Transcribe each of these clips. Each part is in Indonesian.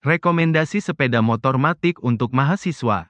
Rekomendasi sepeda motor Matic untuk mahasiswa.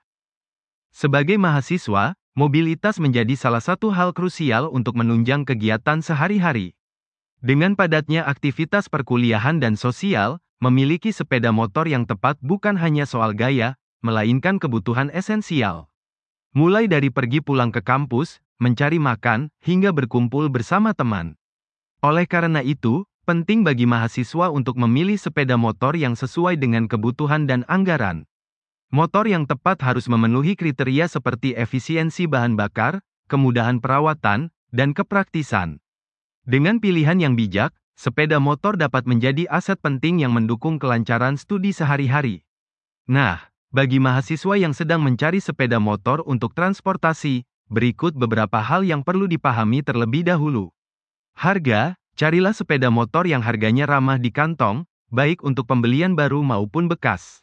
Sebagai mahasiswa, mobilitas menjadi salah satu hal krusial untuk menunjang kegiatan sehari-hari. Dengan padatnya aktivitas perkuliahan dan sosial, memiliki sepeda motor yang tepat bukan hanya soal gaya, melainkan kebutuhan esensial. Mulai dari pergi pulang ke kampus, mencari makan, hingga berkumpul bersama teman. Oleh karena itu, penting bagi mahasiswa untuk memilih sepeda motor yang sesuai dengan kebutuhan dan anggaran. Motor yang tepat harus memenuhi kriteria seperti efisiensi bahan bakar, kemudahan perawatan, dan kepraktisan. Dengan pilihan yang bijak, sepeda motor dapat menjadi aset penting yang mendukung kelancaran studi sehari-hari. Nah, bagi mahasiswa yang sedang mencari sepeda motor untuk transportasi, berikut beberapa hal yang perlu dipahami terlebih dahulu. Harga. Carilah sepeda motor yang harganya ramah di kantong, baik untuk pembelian baru maupun bekas.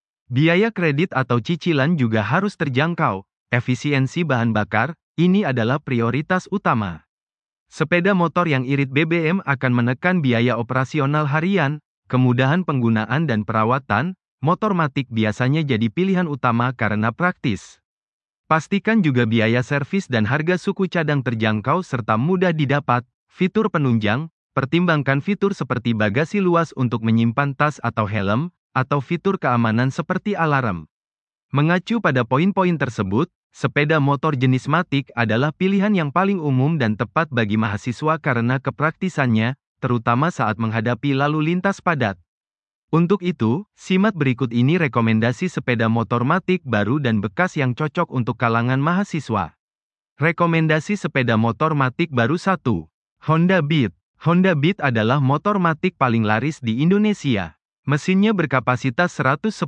Biaya kredit atau cicilan juga harus terjangkau. Efisiensi bahan bakar, ini adalah prioritas utama. Sepeda motor yang irit BBM akan menekan biaya operasional harian, kemudahan penggunaan dan perawatan. Motor Matic biasanya jadi pilihan utama karena praktis. Pastikan juga biaya servis dan harga suku cadang terjangkau serta mudah didapat. Fitur penunjang, pertimbangkan fitur seperti bagasi luas untuk menyimpan tas atau helm, atau fitur keamanan seperti alarm. Mengacu pada poin-poin tersebut, sepeda motor jenis Matic adalah pilihan yang paling umum dan tepat bagi mahasiswa karena kepraktisannya, terutama saat menghadapi lalu lintas padat. Untuk itu, simak berikut ini rekomendasi sepeda motor Matic baru dan bekas yang cocok untuk kalangan mahasiswa. Rekomendasi sepeda motor Matic baru 1. Honda Beat. Honda Beat adalah motor Matic paling laris di Indonesia. Mesinnya berkapasitas 110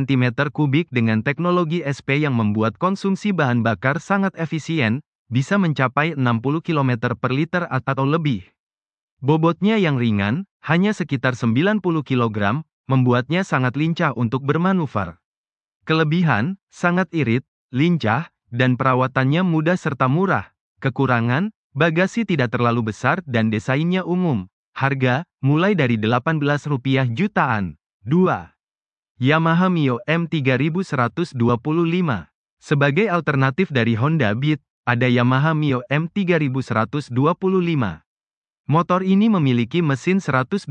cm3 dengan teknologi SP yang membuat konsumsi bahan bakar sangat efisien, bisa mencapai 60 km per liter atau lebih. Bobotnya yang ringan, hanya sekitar 90 kg, membuatnya sangat lincah untuk bermanuver. Kelebihan, sangat irit, lincah, dan perawatannya mudah serta murah. Kekurangan, bagasi tidak terlalu besar dan desainnya umum. Harga, mulai dari Rp18 jutaan. 2. Yamaha Mio M3125. Sebagai alternatif dari Honda Beat, ada Yamaha Mio M3125. Motor ini memiliki mesin 125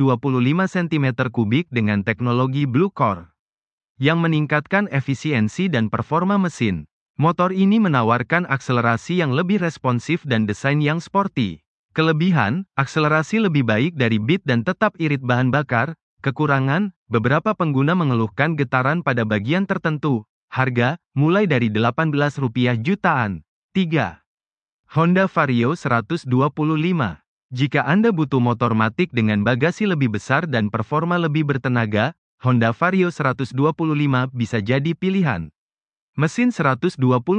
cm3 dengan teknologi Blue Core, yang meningkatkan efisiensi dan performa mesin. Motor ini menawarkan akselerasi yang lebih responsif dan desain yang sporty. Kelebihan, akselerasi lebih baik dari Beat dan tetap irit bahan bakar. Kekurangan, beberapa pengguna mengeluhkan getaran pada bagian tertentu. Harga, mulai dari Rp18 jutaan. 3. Honda Vario 125. Jika Anda butuh motor Matic dengan bagasi lebih besar dan performa lebih bertenaga, Honda Vario 125 bisa jadi pilihan. Mesin 125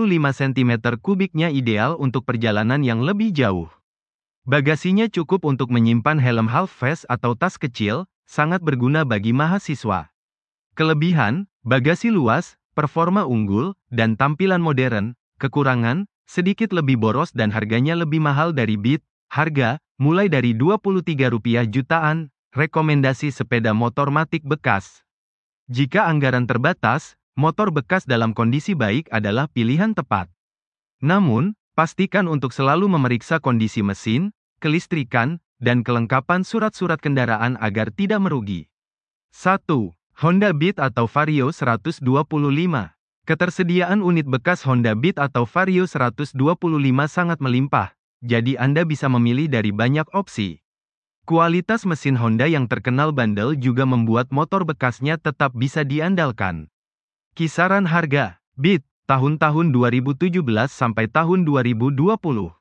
cm3-nya ideal untuk perjalanan yang lebih jauh. Bagasinya cukup untuk menyimpan helm half face atau tas kecil, sangat berguna bagi mahasiswa. Kelebihan, bagasi luas, performa unggul, dan tampilan modern. Kekurangan, sedikit lebih boros dan harganya lebih mahal dari Beat. Harga, mulai dari Rp23 jutaan. Rekomendasi sepeda motor Matic bekas. Jika anggaran terbatas, motor bekas dalam kondisi baik adalah pilihan tepat. Namun, pastikan untuk selalu memeriksa kondisi mesin, kelistrikan, dan kelengkapan surat-surat kendaraan agar tidak merugi. 1. Honda Beat atau Vario 125. Ketersediaan unit bekas Honda Beat atau Vario 125 sangat melimpah, jadi Anda bisa memilih dari banyak opsi. Kualitas mesin Honda yang terkenal bandel juga membuat motor bekasnya tetap bisa diandalkan. Kisaran harga, Beat, tahun-tahun 2017 sampai tahun 2020.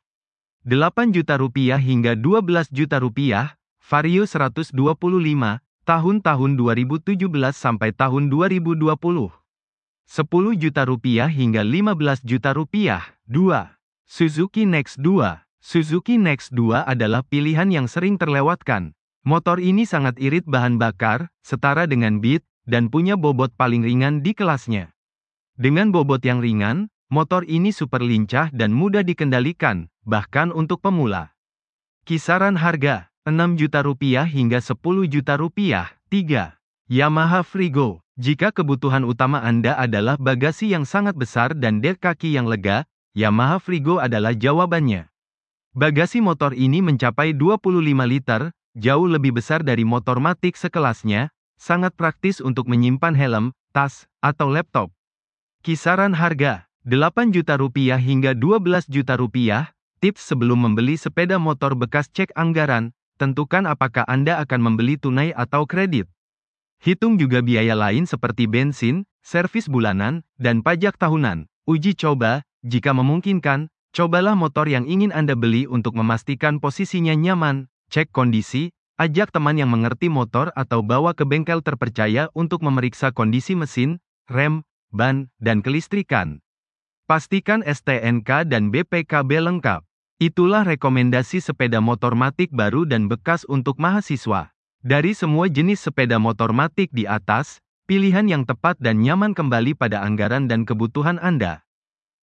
Rp8 juta hingga Rp12 juta, Vario 125, tahun-tahun 2017 sampai tahun 2020. Rp10 juta hingga Rp15 juta. 2. Suzuki Next 2. Suzuki Next 2 adalah pilihan yang sering terlewatkan. Motor ini sangat irit bahan bakar, setara dengan Beat, dan punya bobot paling ringan di kelasnya. Dengan bobot yang ringan, motor ini super lincah dan mudah dikendalikan, bahkan untuk pemula. Kisaran harga, Rp6 juta hingga Rp10 juta. 3. Yamaha Frigo. Jika kebutuhan utama Anda adalah bagasi yang sangat besar dan dek kaki yang lega, Yamaha Frigo adalah jawabannya. Bagasi motor ini mencapai 25 liter, jauh lebih besar dari motor matic sekelasnya, sangat praktis untuk menyimpan helm, tas, atau laptop. Kisaran harga, 8 juta rupiah hingga 12 juta rupiah. Tips sebelum membeli sepeda motor bekas: cek anggaran, tentukan apakah Anda akan membeli tunai atau kredit. Hitung juga biaya lain seperti bensin, servis bulanan, dan pajak tahunan. Uji coba, jika memungkinkan, cobalah motor yang ingin Anda beli untuk memastikan posisinya nyaman. Cek kondisi, ajak teman yang mengerti motor atau bawa ke bengkel terpercaya untuk memeriksa kondisi mesin, rem, ban, dan kelistrikan. Pastikan STNK dan BPKB lengkap. Itulah rekomendasi sepeda motor matic baru dan bekas untuk mahasiswa. Dari semua jenis sepeda motor matic di atas, pilihan yang tepat dan nyaman kembali pada anggaran dan kebutuhan Anda.